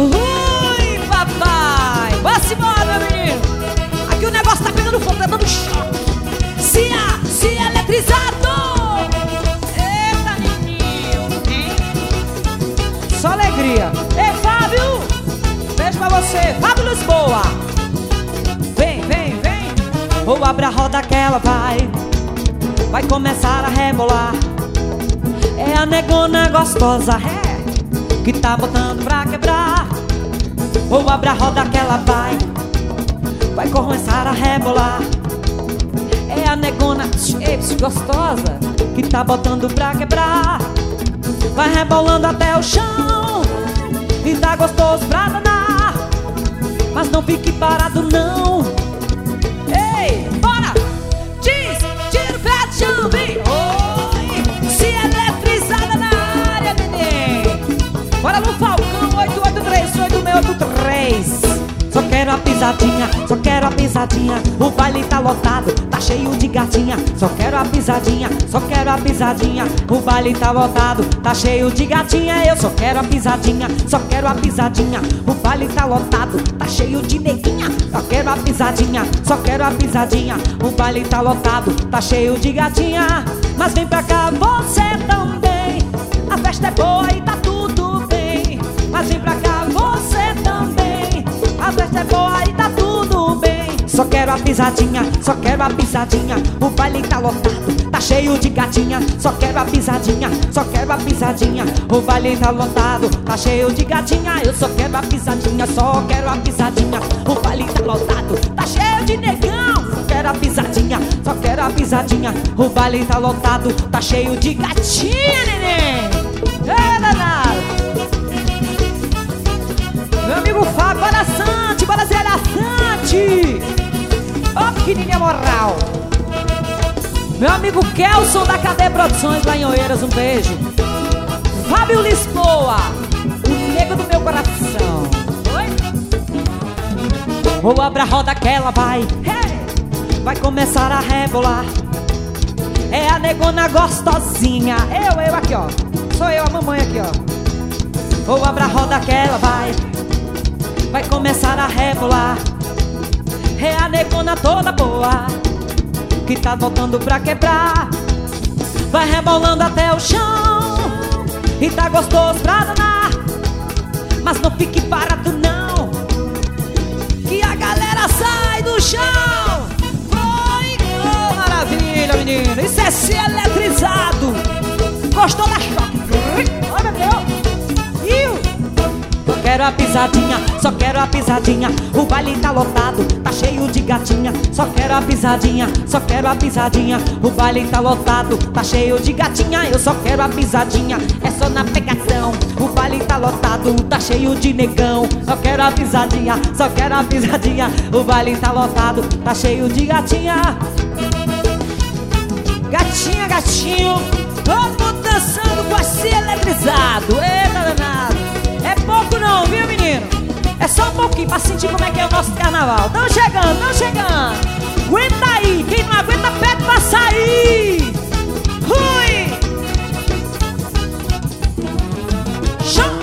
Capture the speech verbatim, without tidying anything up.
Ui, papai. Vá-se embora, meu menino. Aqui o negócio tá pegando fogo, tá dando choque. Se, a, se eletrizado. Eita, menino, hein? Só alegria. Ei, Fábio. Beijo pra você, Fábio Lisboa. Vem, vem, vem. Ou abre a roda que ela vai. Vai começar a rebolar. É a negona gostosa, é, que tá botando pra quebrar. Ou abre a roda que ela vai. Vai começar a rebolar. É a negona gostosa, que tá botando pra quebrar. Vai rebolando até o chão. E tá gostoso pra danar. Mas não fique parado não. Ei, bora! Diz, tira o pé do chão, vem. Oi, se eletrizada na área, neném. Bora no Falcão, oito oito três, oito seis oito três. Só quero a pisadinha, só quero a pisadinha. O baile tá lotado, tá cheio de gatinha. Só quero a pisadinha, só quero a pisadinha. O baile tá lotado, tá cheio de gatinha. Eu só quero a pisadinha, só quero a pisadinha. O baile tá lotado, tá cheio de neguinha. Só quero a pisadinha, só quero a pisadinha. O baile tá lotado, tá cheio de gatinha. Mas vem pra cá você também. A festa é boa e tá tudo bem. Mas vem pra cá você também. A festa é boa e tá tudo bem. Só quero a pisadinha, só quero a pisadinha. O baile tá lotado, tá cheio de gatinha. Só quero a pisadinha, só quero a pisadinha. O baile tá lotado, tá cheio de gatinha. Eu só quero a pisadinha, só quero a pisadinha. O baile tá lotado, tá cheio de negão. Só quero a pisadinha, só quero a pisadinha. O baile tá lotado, tá cheio de gatinha, neném. É danado. Meu amigo Fábio, bora Sante, bora Zé da Sante. Ó, oh, pequenininha moral. Meu amigo Kelson da Cadeia Produções lá em Oeiras, um beijo. Fábio Lisboa, o nego do meu coração. Oi? Ou abre a roda que ela vai, hey! Vai começar a rebolar. É a negona gostosinha. Eu, eu aqui, ó. Sou eu, a mamãe aqui, ó. Ou abre a roda que ela vai. Vai começar a rebolar. É a negona toda boa, que tá botando pra quebrar. Vai rebolando até o chão. E tá gostoso pra danar. Mas não fique parado não, que a galera sai do chão. Oi, oh, maravilha, menino. Isso é ser eletrizado. Gostou da choque? Olha, meu. Só quero a pisadinha, só quero a pisadinha. O baile tá lotado, tá cheio de gatinha. Só quero a pisadinha, só quero a pisadinha. O baile tá lotado, tá cheio de gatinha. Eu só quero a pisadinha, é só na pegação. O baile tá lotado, tá cheio de negão. Só quero a pisadinha, só quero a pisadinha. O baile tá lotado, tá cheio de gatinha. Gatinha, gatinho, todo mundo dançando com esse eletrizado. Eita danado. É pouco não, viu, menino? É só um pouquinho pra sentir como é que é o nosso carnaval. Tão chegando, tão chegando. Aguenta aí, quem não aguenta pede pra sair. Ui!